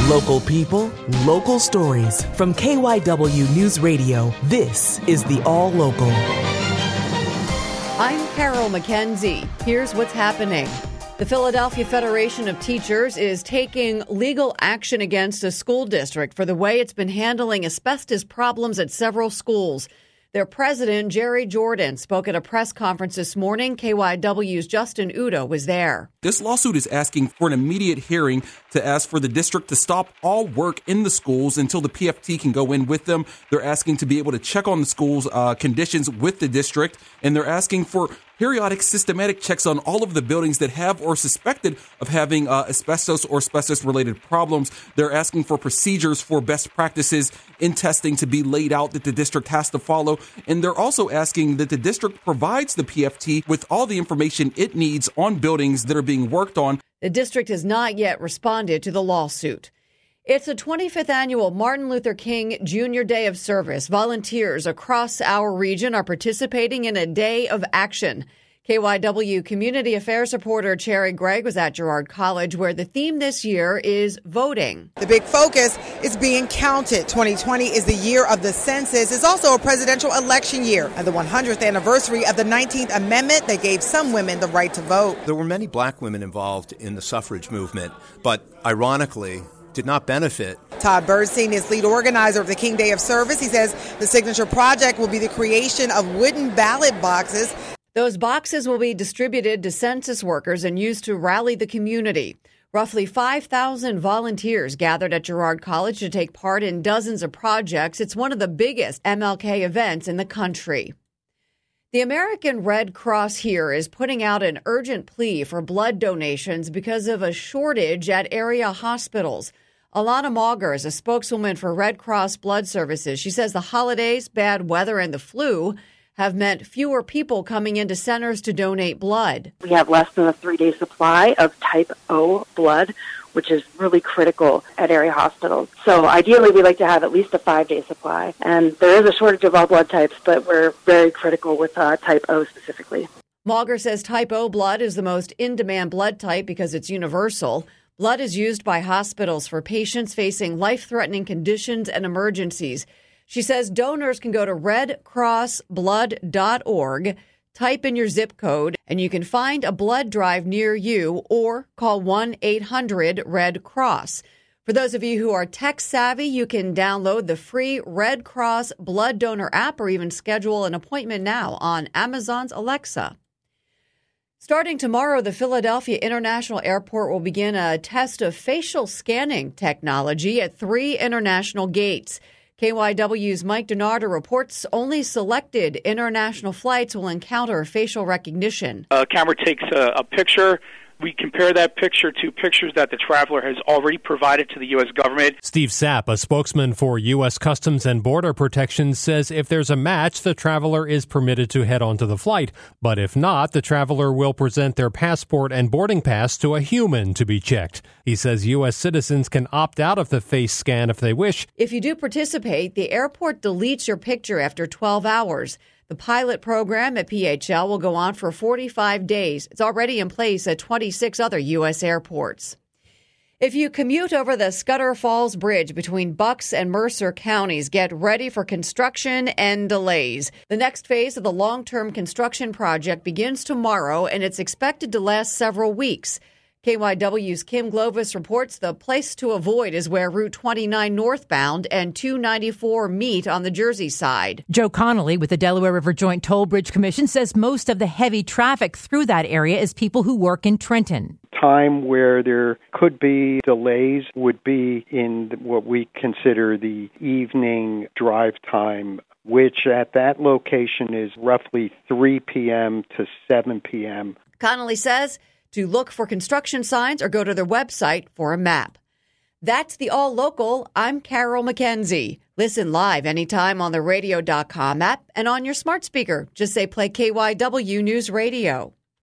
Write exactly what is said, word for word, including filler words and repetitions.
Local people, local stories. From K Y W News Radio, this is the All Local. I'm Carol McKenzie. Here's what's happening. The Philadelphia Federation of Teachers is taking legal action against a school district for the way it's been handling asbestos problems at several schools. Their president, Jerry Jordan, spoke at a press conference this morning. K Y W's Justin Udo was there. This lawsuit is asking for an immediate hearing to ask for the district to stop all work in the schools until the P F T can go in with them. They're asking to be able to check on the school's uh, conditions with the district, and they're asking for periodic systematic checks on all of the buildings that have or suspected of having uh, asbestos or asbestos-related problems. They're asking for procedures for best practices in testing to be laid out that the district has to follow. And they're also asking that the district provides the P F T with all the information it needs on buildings that are being worked on. The district has not yet responded to the lawsuit. It's the twenty-fifth annual Martin Luther King Junior Day of Service. Volunteers across our region are participating in a day of action. K Y W Community Affairs reporter Cherry Gregg was at Girard College, where the theme this year is voting. The big focus is being counted. twenty twenty is the year of the census. It's also a presidential election year and the one hundredth anniversary of the nineteenth Amendment that gave some women the right to vote. There were many black women involved in the suffrage movement, but ironically, did not benefit. Todd Bernstein is lead organizer of the King Day of Service. He says the signature project will be the creation of wooden ballot boxes. Those boxes will be distributed to census workers and used to rally the community. Roughly five thousand volunteers gathered at Girard College to take part in dozens of projects. It's one of the biggest M L K events in the country. The American Red Cross here is putting out an urgent plea for blood donations because of a shortage at area hospitals. Alana Mauger is a spokeswoman for Red Cross Blood Services. She says the holidays, bad weather, and the flu have meant fewer people coming into centers to donate blood. We have less than a three-day supply of type O blood, which is really critical at area hospitals. So ideally, we like to have at least a five-day supply. And there is a shortage of all blood types, but we're very critical with uh, type O specifically. Mauger says type O blood is the most in-demand blood type because it's universal. Blood is used by hospitals for patients facing life-threatening conditions and emergencies. She says donors can go to red cross blood dot org, type in your zip code, and you can find a blood drive near you or call one eight hundred red cross. For those of you who are tech savvy, you can download the free Red Cross Blood Donor app or even schedule an appointment now on Amazon's Alexa. Starting tomorrow, the Philadelphia International Airport will begin a test of facial scanning technology at three international gates. K Y W's Mike Donardo reports only selected international flights will encounter facial recognition. A camera takes a, a picture. We compare that picture to pictures that the traveler has already provided to the U S government. Steve Sapp, a spokesman for U S Customs and Border Protection, says if there's a match, the traveler is permitted to head onto the flight. But if not, the traveler will present their passport and boarding pass to a human to be checked. He says U S citizens can opt out of the face scan if they wish. If you do participate, the airport deletes your picture after twelve hours. The pilot program at P H L will go on for forty-five days. It's already in place at twenty-six other U S airports. If you commute over the Scudder Falls Bridge between Bucks and Mercer counties, get ready for construction and delays. The next phase of the long-term construction project begins tomorrow, and it's expected to last several weeks. K Y W's Kim Glovis reports the place to avoid is where Route twenty-nine northbound and two ninety-four meet on the Jersey side. Joe Connolly with the Delaware River Joint Toll Bridge Commission says most of the heavy traffic through that area is people who work in Trenton. Time where there could be delays would be in what we consider the evening drive time, which at that location is roughly three p.m. to seven p.m. Connolly says to look for construction signs or go to their website for a map. That's the All Local. I'm Carol McKenzie. Listen live anytime on the radio dot com app and on your smart speaker. Just say play K Y W News Radio.